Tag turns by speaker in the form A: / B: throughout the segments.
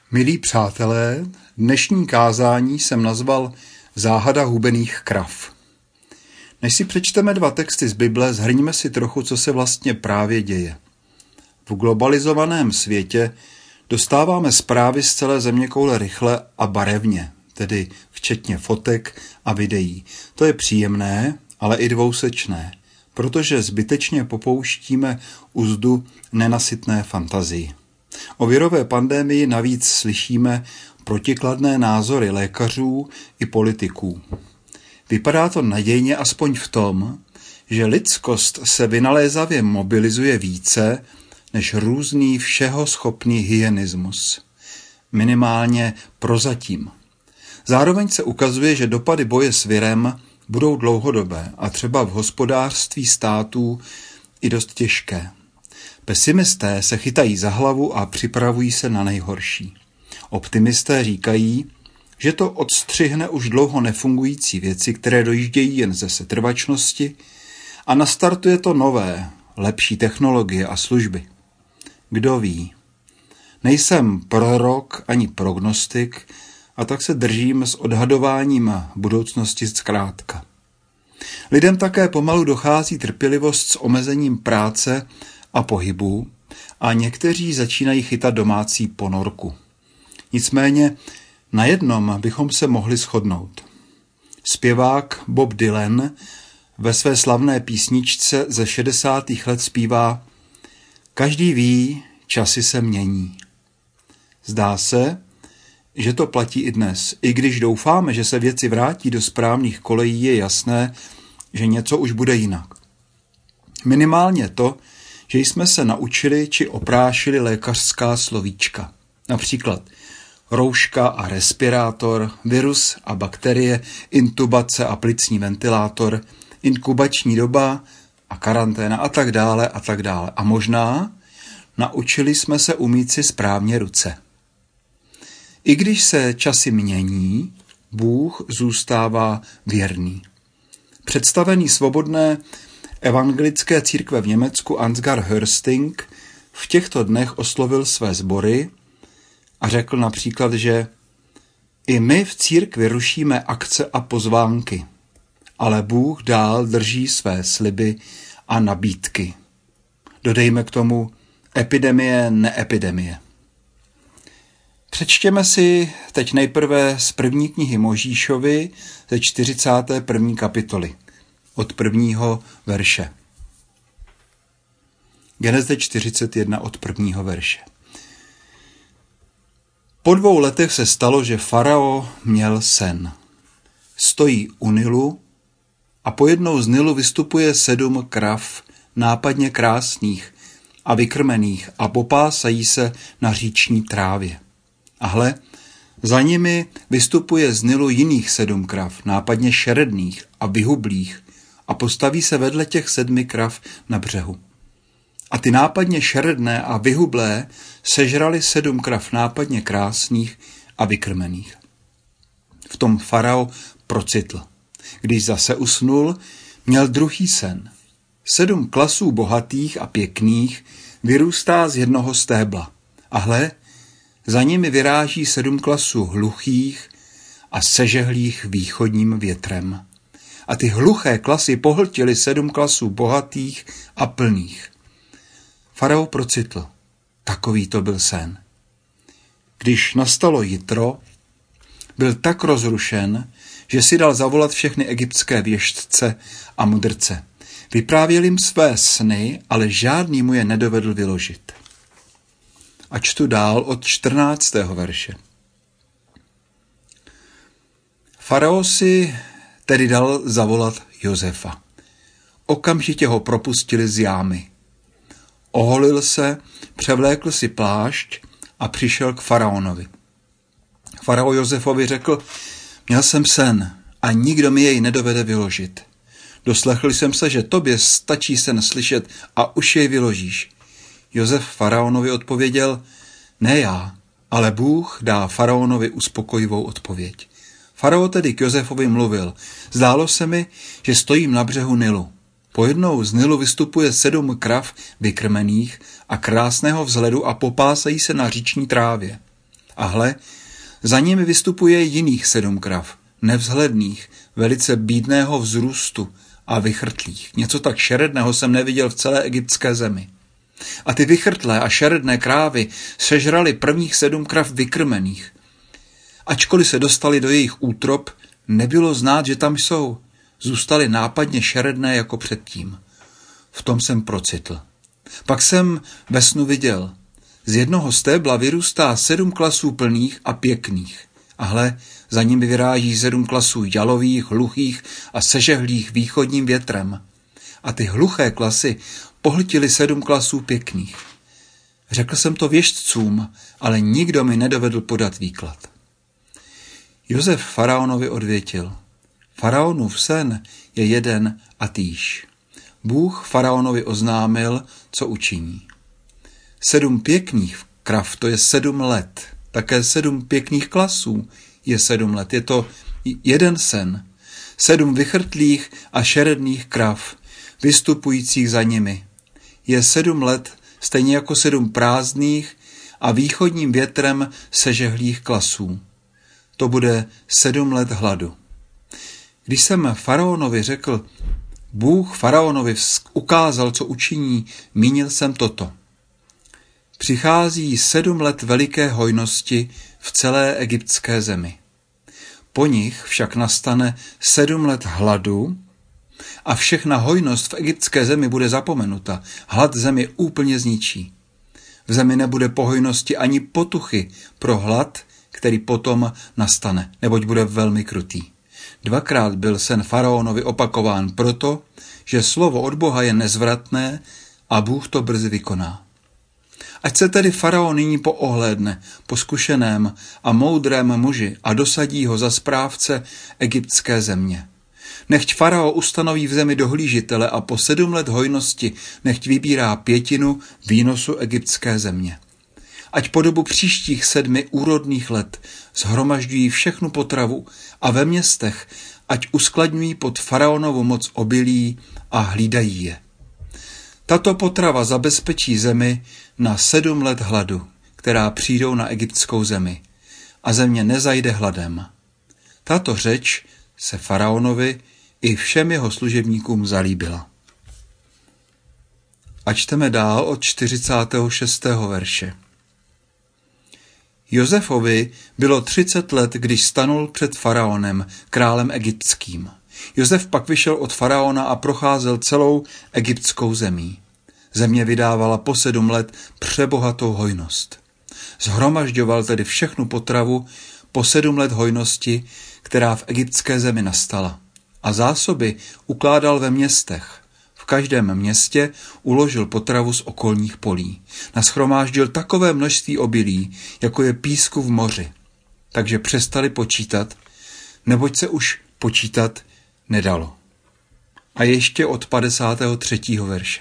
A: Milí přátelé, dnešní kázání jsem nazval Záhada hubených krav. Než si přečteme 2 texty z Bible, shrňme si trochu, co se vlastně právě děje. V globalizovaném světě dostáváme zprávy z celé zeměkoule rychle a barevně, tedy včetně fotek a videí. To je příjemné, ale i dvousečné, protože zbytečně popouštíme uzdu nenasytné fantazii. O virové pandemii navíc slyšíme protikladné názory lékařů i politiků. Vypadá to nadějně aspoň v tom, že lidskost se vynalézavě mobilizuje více než různý všeho schopný hyenismus. Minimálně prozatím. Zároveň se ukazuje, že dopady boje s virem budou dlouhodobé a třeba v hospodářství států i dost těžké. Pesimisté se chytají za hlavu a připravují se na nejhorší. Optimisté říkají, že to odstřihne už dlouho nefungující věci, které dojíždějí jen ze setrvačnosti a nastartuje to nové, lepší technologie a služby. Kdo ví? Nejsem prorok ani prognostik a tak se držím s odhadováním budoucnosti zkrátka. Lidem také pomalu dochází trpělivost s omezením práce a pohybu a někteří začínají chytat domácí ponorku. Nicméně na jednom bychom se mohli shodnout. Zpěvák Bob Dylan ve své slavné písničce ze 60. let zpívá: Každý ví, časy se mění. Zdá se, že to platí i dnes. I když doufáme, že se věci vrátí do správných kolejí, je jasné, že něco už bude jinak. Minimálně to, že jsme se naučili či oprášili lékařská slovíčka. Například rouška a respirátor, virus a bakterie, intubace a plicní ventilátor, inkubační doba a karanténa a tak dále a tak dále. A možná naučili jsme se umýt si správně ruce. I když se časy mění, Bůh zůstává věrný. Představený svobodné evangelické církve v Německu Ansgar Hörsting v těchto dnech oslovil své sbory a řekl například, že i my v církvi rušíme akce a pozvánky, ale Bůh dál drží své sliby a nabídky. Dodejme k tomu epidemie, neepidemie. Přečtěme si teď nejprve z 1. knihy Možíšovi ze 41. kapitoly. Od 1. verše. Geneze 41 od 1. verše. Po 2 letech se stalo, že farao měl sen. Stojí u Nilu a pojednou z Nilu vystupuje 7 krav, nápadně krásných a vykrmených a popásají se na říční trávě. A hle, za nimi vystupuje z Nilu jiných 7 krav, nápadně šeredných a vyhublých, a postaví se vedle těch 7 krav na břehu. A ty nápadně šeredné a vyhublé sežrali 7 krav nápadně krásných a vykrmených. V tom farao procitl. Když zase usnul, měl druhý sen. 7 klasů bohatých a pěkných vyrůstá z jednoho stébla. A hle, za nimi vyráží 7 klasů hluchých a sežehlých východním větrem. A ty hluché klasy pohltily 7 klasů bohatých a plných. Farao procitl. Takový to byl sen. Když nastalo jitro, byl tak rozrušen, že si dal zavolat všechny egyptské věštce a mudrce. Vyprávěl jim své sny, ale žádný mu je nedovedl vyložit. A čtu dál od 14. verše. Farao si tedy dal zavolat Josefa. Okamžitě ho propustili z jámy. Oholil se, převlékl si plášť a přišel k faraonovi. Farao Josefovi řekl: Měl jsem sen a nikdo mi jej nedovede vyložit. Doslechl jsem se, že tobě stačí sen slyšet a už jej vyložíš. Josef faraonovi odpověděl: Ne já, ale Bůh dá faraonovi uspokojivou odpověď. Farao tedy k Josefovi mluvil: Zdálo se mi, že stojím na břehu Nilu. Pojednou z Nilu vystupuje 7 krav vykrmených a krásného vzhledu a popásají se na říční trávě. A hle, za nimi vystupuje jiných 7 krav, nevzhledných, velice bídného vzrůstu a vychrtlých. Něco tak šeredného jsem neviděl v celé egyptské zemi. A ty vychrtlé a šeredné krávy sežrali prvních 7 krav vykrmených. Ačkoliv se dostali do jejich útrob, nebylo znát, že tam jsou. Zůstaly nápadně šeredné jako předtím. V tom jsem procitl. Pak jsem ve snu viděl. Z jednoho stébla vyrůstá 7 klasů plných a pěkných. A hle, za nimi vyráží 7 klasů jalových, hluchých a sežehlých východním větrem. A ty hluché klasy pohltily 7 klasů pěkných. Řekl jsem to věštcům, ale nikdo mi nedovedl podat výklad. Josef faraonovi odvětil. Faraonův sen je jeden a týž. Bůh faraonovi oznámil, co učiní. 7 pěkných krav, to je 7 let. Také 7 pěkných klasů je 7 let. Je to jeden sen. 7 vychrtlých a šeredných krav, vystupujících za nimi. Je 7 let, stejně jako 7 prázdných a východním větrem sežehlých klasů. To bude 7 let hladu. Když jsem faraonovi řekl, Bůh faraonovi ukázal, co učiní, mínil jsem toto. Přichází 7 let veliké hojnosti v celé egyptské zemi. Po nich však nastane 7 let hladu a všechna hojnost v egyptské zemi bude zapomenuta. Hlad zemi úplně zničí. V zemi nebude po hojnosti ani potuchy pro hlad, který potom nastane, neboť bude velmi krutý. 2krát byl sen faraonovi opakován proto, že slovo od Boha je nezvratné a Bůh to brzy vykoná. Ať se tedy faraon nyní poohlédne po zkušeném a moudrém muži a dosadí ho za správce egyptské země. Nechť farao ustanoví v zemi dohlížitele a po 7 let hojnosti nechť vybírá 1/5 výnosu egyptské země. Ať po dobu příštích 7 úrodných let shromažďují všechnu potravu a ve městech ať uskladňují pod faraonovu moc obilí a hlídají je. Tato potrava zabezpečí zemi na 7 let hladu, která přijdou na egyptskou zemi, a země nezajde hladem. Tato řeč se faraonovi i všem jeho služebníkům zalíbila. A čteme dál od 46. verše. Josefovi bylo 30 let, když stanul před faraonem, králem egyptským. Josef pak vyšel od faraona a procházel celou egyptskou zemí. Země vydávala po 7 let přebohatou hojnost. Shromažďoval tedy všechnu potravu po 7 let hojnosti, která v egyptské zemi nastala. A zásoby ukládal ve městech. V každém městě uložil potravu z okolních polí. Nashromáždil takové množství obilí, jako je písku v moři. Takže přestali počítat, neboť se už počítat nedalo. A ještě od 53. verše.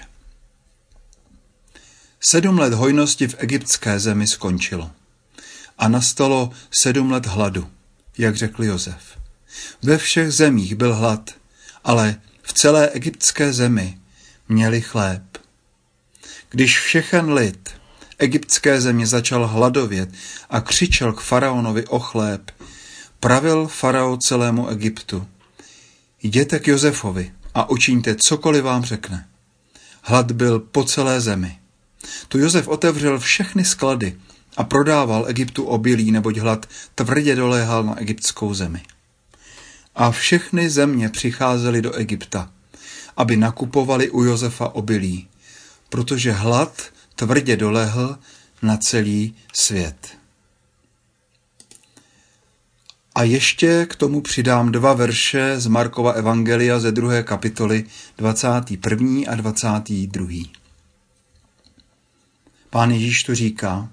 A: 7 let hojnosti v egyptské zemi skončilo. A nastalo 7 let hladu, jak řekl Josef. Ve všech zemích byl hlad, ale v celé egyptské zemi měli chléb. Když všechen lid egyptské země začal hladovět a křičel k faraonovi o chléb, pravil farao celému Egyptu. Jděte k Josefovi a učiňte cokoliv vám řekne. Hlad byl po celé zemi. Tu Josef otevřel všechny sklady a prodával Egyptu obilí, neboť hlad tvrdě doléhal na egyptskou zemi. A všechny země přicházely do Egypta, aby nakupovali u Josefa obilí, protože hlad tvrdě dolehl na celý svět. A ještě k tomu přidám 2 verše z Markova evangelia ze 2. kapitoly 21. a 22. Pán Ježíš tu říká: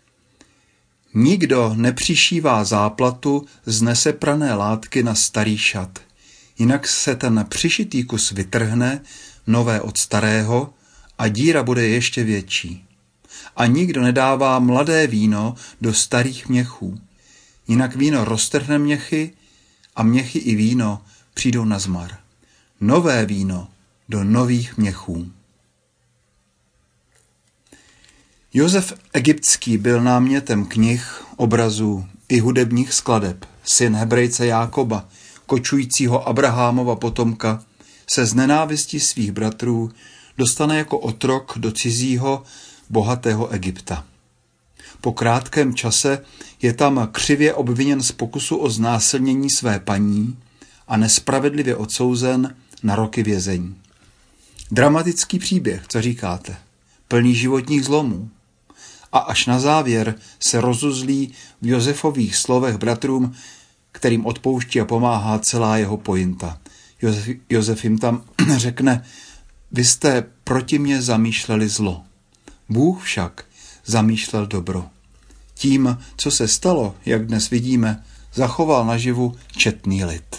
A: Nikdo nepřišívá záplatu z neseprané látky na starý šat, jinak se ten přišitý kus vytrhne, nové od starého, a díra bude ještě větší. A nikdo nedává mladé víno do starých měchů, jinak víno roztrhne měchy a měchy i víno přijdou na zmar. Nové víno do nových měchů. Josef egyptský byl námětem knih obrazů i hudebních skladeb, syn Hebrejce Jákoba, kočujícího Abrahámova potomka, se z nenávisti svých bratrů dostane jako otrok do cizího, bohatého Egypta. Po krátkém čase je tam křivě obviněn z pokusu o znásilnění své paní a nespravedlivě odsouzen na roky vězení. Dramatický příběh, co říkáte? Plný životních zlomů. A až na závěr se rozuzlí v Josefových slovech bratrům, kterým odpouští a pomáhá celá jeho pointa. Josef jim tam řekne, vy jste proti mně zamýšleli zlo. Bůh však zamýšlel dobro. Tím, co se stalo, jak dnes vidíme, zachoval naživu četný lid.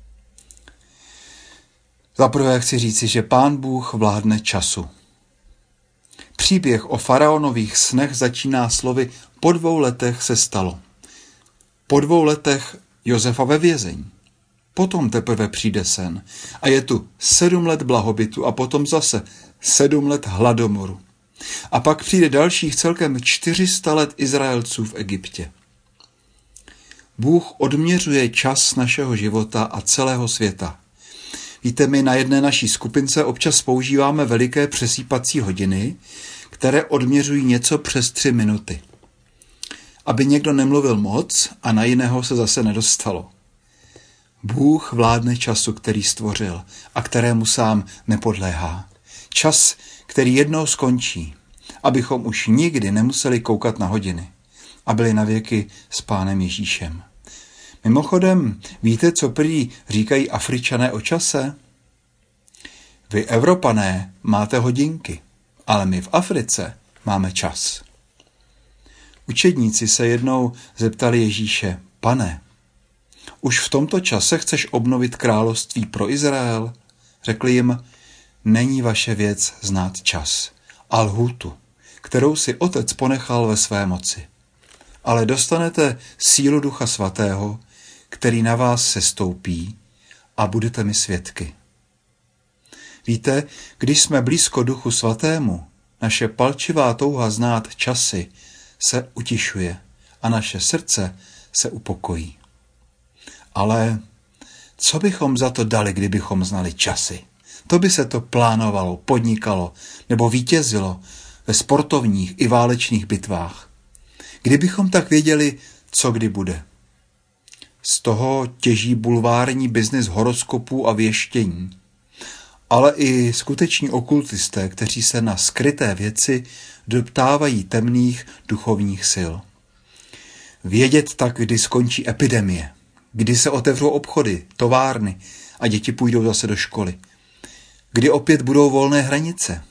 A: Zaprvé chci říci, že Pán Bůh vládne času. Příběh o faraonových snech začíná slovy po 2 letech se stalo. Po 2 letech Josefa ve vězení. Potom teprve přijde sen. A je tu 7 let blahobytu a potom zase 7 let hladomoru. A pak přijde dalších celkem 400 let Izraelců v Egyptě. Bůh odměřuje čas našeho života a celého světa. Víte, my na jedné naší skupince občas používáme veliké přesýpací hodiny, které odměřují něco přes 3 minuty. Aby někdo nemluvil moc a na jiného se zase nedostalo. Bůh vládne času, který stvořil a kterému sám nepodléhá. Čas, který jednou skončí, abychom už nikdy nemuseli koukat na hodiny a byli navěky s Pánem Ježíšem. Mimochodem, víte, co prý říkají Afričané o čase? Vy, Evropané, máte hodinky, ale my v Africe máme čas. Učedníci se jednou zeptali Ježíše, Pane, už v tomto čase chceš obnovit království pro Izrael? Řekli jim, není vaše věc znát čas a lhůtu, kterou si Otec ponechal ve své moci. Ale dostanete sílu Ducha Svatého, který na vás sestoupí a budete mi svědky. Víte, když jsme blízko Duchu Svatému, naše palčivá touha znát časy se utišuje a naše srdce se upokojí. Ale co bychom za to dali, kdybychom znali časy? To by se to plánovalo, podnikalo nebo vítězilo ve sportovních i válečných bitvách. Kdybychom tak věděli, co kdy bude. Z toho těží bulvární biznis horoskopů a věštění. Ale i skuteční okultisté, kteří se na skryté věci doptávají temných duchovních sil. Vědět tak, kdy skončí epidemie, kdy se otevřou obchody, továrny a děti půjdou zase do školy. Kdy opět budou volné hranice.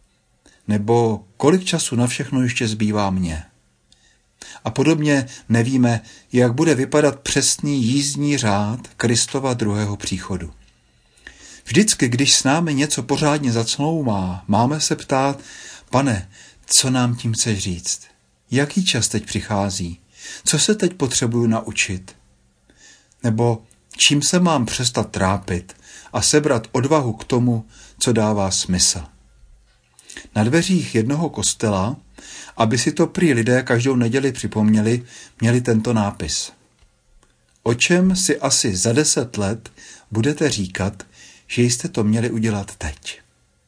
A: Nebo kolik času na všechno ještě zbývá mně. A podobně nevíme, jak bude vypadat přesný jízdní řád Kristova druhého příchodu. Vždycky, když s námi něco pořádně zacloumá, máme se ptát, Pane, co nám tím chceš říct? Jaký čas teď přichází? Co se teď potřebuju naučit? Nebo čím se mám přestat trápit a sebrat odvahu k tomu, co dává smysl? Na dveřích jednoho kostela, aby si to prý lidé každou neděli připomněli, měli tento nápis. O čem si asi za 10 let budete říkat, že jste to měli udělat teď?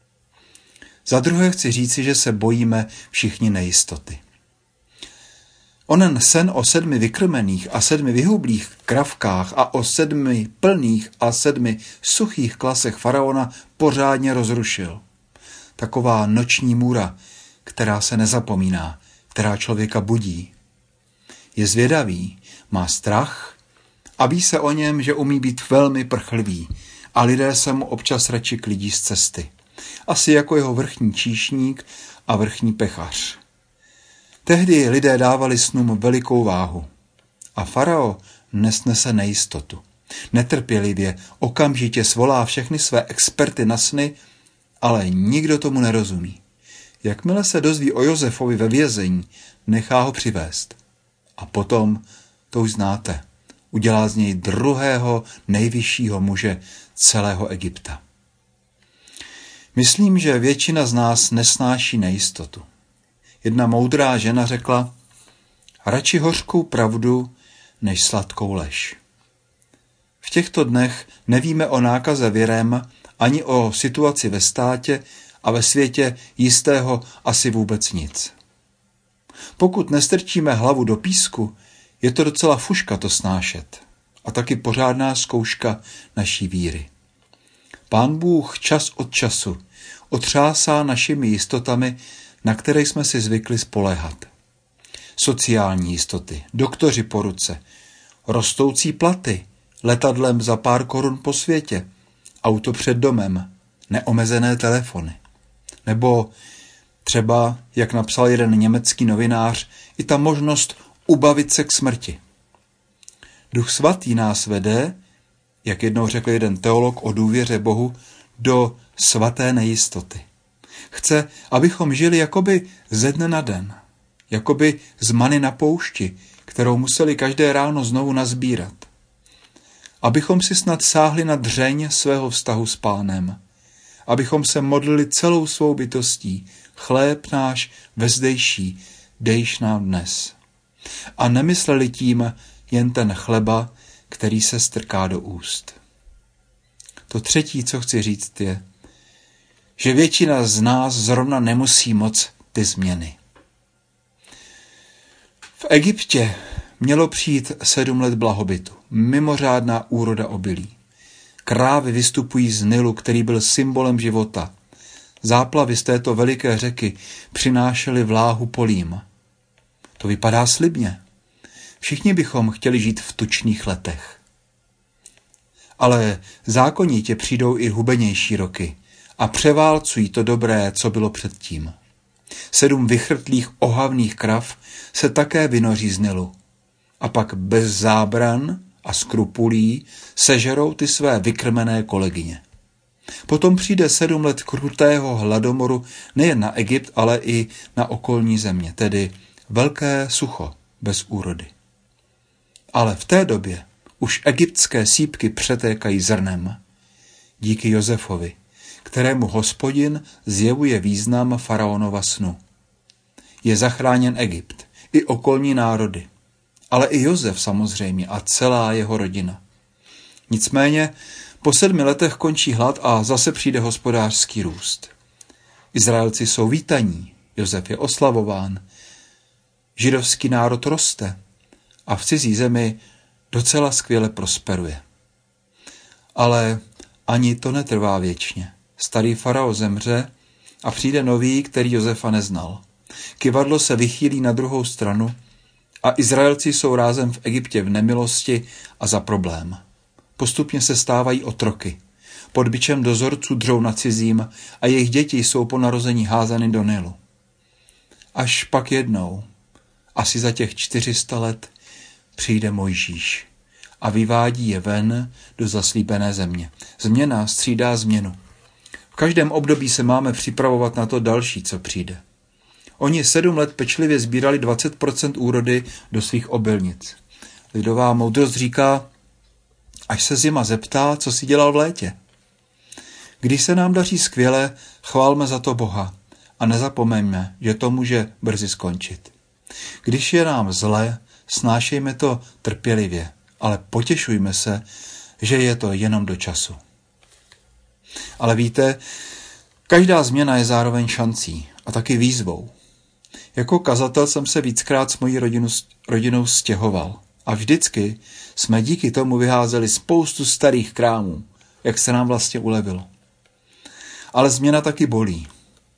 A: Za druhé chci říci, že se bojíme všichni nejistoty. Onen sen o 7 vykrmených a 7 vyhublých kravkách a o 7 plných a 7 suchých klasech faraona pořádně rozrušil. Taková noční můra, která se nezapomíná, která člověka budí. Je zvědavý, má strach a ví se o něm, že umí být velmi prchlivý a lidé se mu občas radši klidí z cesty. Asi jako jeho vrchní číšník a vrchní pechař. Tehdy lidé dávali snům velikou váhu a farao nesnese nejistotu. Netrpělivě okamžitě svolá všechny své experty na sny, ale nikdo tomu nerozumí. Jakmile se dozví o Josefovi ve vězení, nechá ho přivést. A potom, to už znáte, udělá z něj druhého nejvyššího muže celého Egypta. Myslím, že většina z nás nesnáší nejistotu. Jedna moudrá žena řekla, radši hořkou pravdu než sladkou lež. V těchto dnech nevíme o nákaze virem ani o situaci ve státě a ve světě jistého asi vůbec nic. Pokud nestrčíme hlavu do písku, je to docela fuška to snášet a taky pořádná zkouška naší víry. Pán Bůh čas od času otřásá našimi jistotami, na které jsme si zvykli spoléhat. Sociální jistoty, doktoři po ruce, rostoucí platy, letadlem za pár korun po světě, auto před domem, neomezené telefony. Nebo třeba, jak napsal jeden německý novinář, i ta možnost ubavit se k smrti. Duch svatý nás vede, jak jednou řekl jeden teolog o důvěře Bohu, do svaté nejistoty. Chce, abychom žili jakoby ze dne na den, jakoby z many na poušti, kterou museli každé ráno znovu nazbírat. Abychom si snad sáhli na dřeň svého vztahu s Pánem, abychom se modlili celou svou bytostí, chléb náš vezdejší, dejš nám dnes. A nemysleli tím jen ten chleba, který se strká do úst. To třetí, co chci říct, je, že většina z nás zrovna nemusí moc ty změny. V Egyptě mělo přijít 7 let blahobytu, mimořádná úroda obilí. Krávy vystupují z Nilu, který byl symbolem života. Záplavy z této veliké řeky přinášely vláhu polím. To vypadá slibně. Všichni bychom chtěli žít v tučných letech. Ale zákonitě přijdou i hubenější roky a převálcují to dobré, co bylo předtím. 7 vychrtlých ohavných krav se také vynoří z Nilu. A pak bez zábran a skrupulí sežerou ty své vykrmené kolegyně. Potom přijde 7 let krutého hladomoru nejen na Egypt, ale i na okolní země, tedy velké sucho bez úrody. Ale v té době už egyptské sýpky přetékají zrnem. Díky Josefovi, kterému Hospodin zjevuje význam faraonova snu. Je zachráněn Egypt, i okolní národy, ale i Josef samozřejmě a celá jeho rodina. Nicméně po 7 letech končí hlad a zase přijde hospodářský růst. Izraelci jsou vítaní, Josef je oslavován, židovský národ roste a v cizí zemi docela skvěle prosperuje. Ale ani to netrvá věčně. Starý farao zemře a přijde nový, který Josefa neznal. Kyvadlo se vychýlí na druhou stranu a Izraelci jsou rázem v Egyptě v nemilosti a za problém. Postupně se stávají otroky. Pod bičem dozorců dřou na cizím a jejich děti jsou po narození házány do Nilu. Až pak jednou, asi za těch 400 let, přijde Mojžíš a vyvádí je ven do zaslíbené země. Změna střídá změnu. V každém období se máme připravovat na to další, co přijde. Oni 7 let pečlivě sbírali 20% úrody do svých obilnic. Lidová moudrost říká, až se zima zeptá, co si dělal v létě. Když se nám daří skvěle, chválme za to Boha a nezapomeňme, že to může brzy skončit. Když je nám zle, snášejme to trpělivě, ale potěšujme se, že je to jenom do času. Ale víte, každá změna je zároveň šancí a taky výzvou. Jako kazatel jsem se víckrát s mojí rodinou stěhoval a vždycky jsme díky tomu vyházeli spoustu starých krámů, jak se nám vlastně ulevilo. Ale změna taky bolí.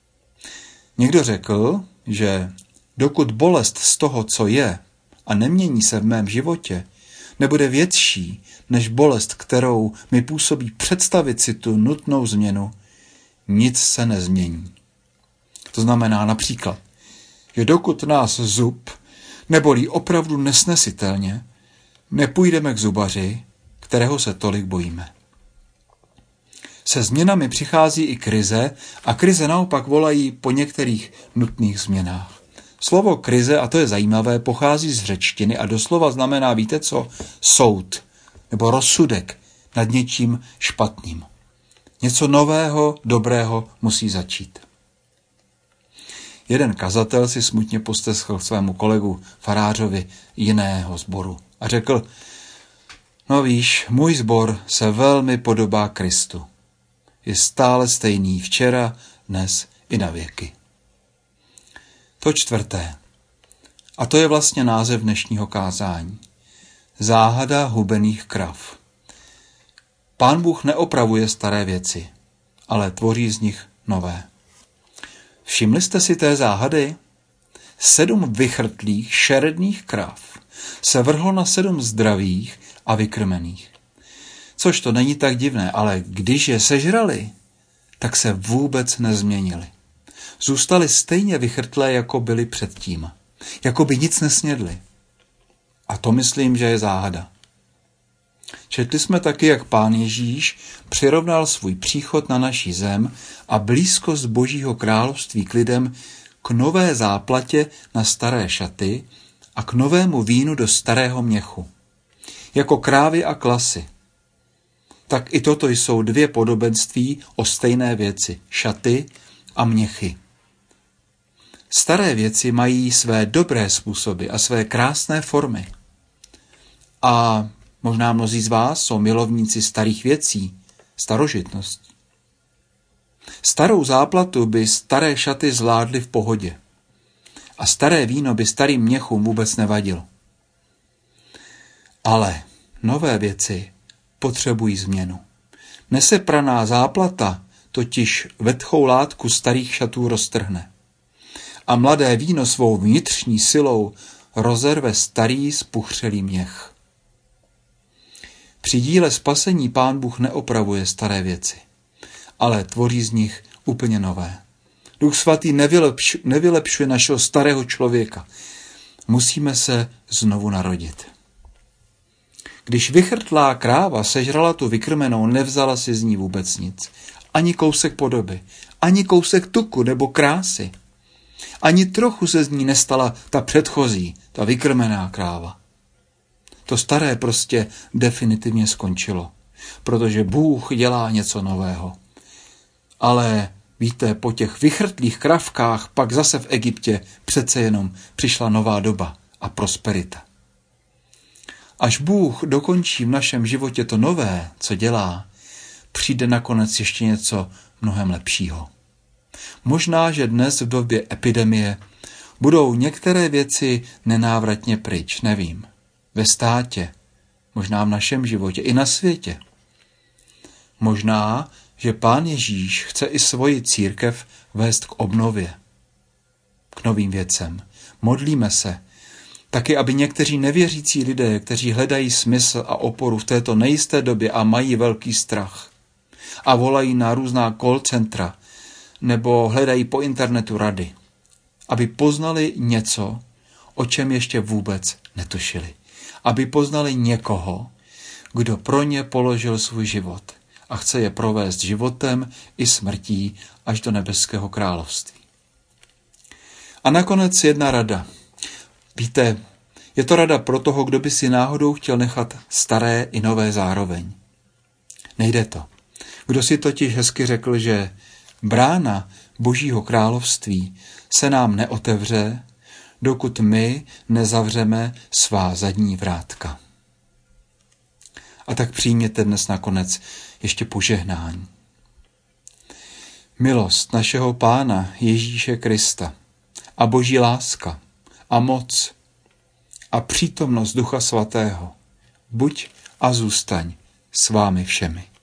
A: Někdo řekl, že dokud bolest z toho, co je a nemění se v mém životě, nebude větší než bolest, kterou mi působí představit si tu nutnou změnu, nic se nezmění. To znamená například, že dokud nás zub nebolí opravdu nesnesitelně, nepůjdeme k zubaři, kterého se tolik bojíme. Se změnami přichází i krize a krize naopak volají po některých nutných změnách. Slovo krize, a to je zajímavé, pochází z řečtiny a doslova znamená, víte co, soud nebo rozsudek nad něčím špatným. Něco nového, dobrého musí začít. Jeden kazatel si smutně posteschl svému kolegu farářovi jiného sboru a řekl: no víš, můj sbor se velmi podobá Kristu. Je stále stejný včera, dnes i na věky. To čtvrté. A to je vlastně název dnešního kázání. Záhada hubených krav. Pán Bůh neopravuje staré věci, ale tvoří z nich nové. Všimli jste si té záhady? 7 vychrtlých, šeredných krav se vrhlo na 7 zdravých a vykrmených. Což to není tak divné, ale když je sežrali, tak se vůbec nezměnili. Zůstali stejně vychrtlé, jako byli předtím. Jako by nic nesnědli. A to myslím, že je záhada. Četli jsme taky, jak Pán Ježíš přirovnal svůj příchod na naší zem a blízkost Božího království k lidem k nové záplatě na staré šaty a k novému vínu do starého měchu. Jako krávy a klasy. Tak i toto jsou 2 podobenství o stejné věci, šaty a měchy. Staré věci mají své dobré způsoby a své krásné formy. A možná mnozí z vás jsou milovníci starých věcí, starožitností. Starou záplatu by staré šaty zvládly v pohodě. A staré víno by starým měchům vůbec nevadilo. Ale nové věci potřebují změnu. Nesepraná záplata totiž vetchou látku starých šatů roztrhne. A mladé víno svou vnitřní silou rozerve starý spuchřelý měch. Při díle spasení Pán Bůh neopravuje staré věci, ale tvoří z nich úplně nové. Duch svatý nevylepšuje našeho starého člověka. Musíme se znovu narodit. Když vychrtlá kráva sežrala tu vykrmenou, nevzala si z ní vůbec nic. Ani kousek podoby, ani kousek tuku nebo krásy. Ani trochu se z ní nestala ta předchozí, ta vykrmená kráva. To staré prostě definitivně skončilo, protože Bůh dělá něco nového. Ale víte, po těch vychrtlých kravkách pak zase v Egyptě přece jenom přišla nová doba a prosperita. Až Bůh dokončí v našem životě to nové, co dělá, přijde nakonec ještě něco mnohem lepšího. Možná, že dnes v době epidemie budou některé věci nenávratně pryč, nevím. Ve státě, možná v našem životě, i na světě. Možná, že Pán Ježíš chce i svoji církev vést k obnově, k novým věcem. Modlíme se, taky aby někteří nevěřící lidé, kteří hledají smysl a oporu v této nejisté době a mají velký strach a volají na různá call centra nebo hledají po internetu rady, aby poznali něco, o čem ještě vůbec netušili. Aby poznali někoho, kdo pro ně položil svůj život a chce je provést životem i smrtí až do nebeského království. A nakonec jedna rada. Víte, je to rada pro toho, kdo by si náhodou chtěl nechat staré i nové zároveň. Nejde to. Kdo si totiž hezky řekl, že brána Božího království se nám neotevře, dokud my nezavřeme svá zadní vrátka. A tak přijměte dnes nakonec ještě požehnání. Milost našeho Pána Ježíše Krista a Boží láska a moc a přítomnost Ducha Svatého buď a zůstaň s vámi všemi.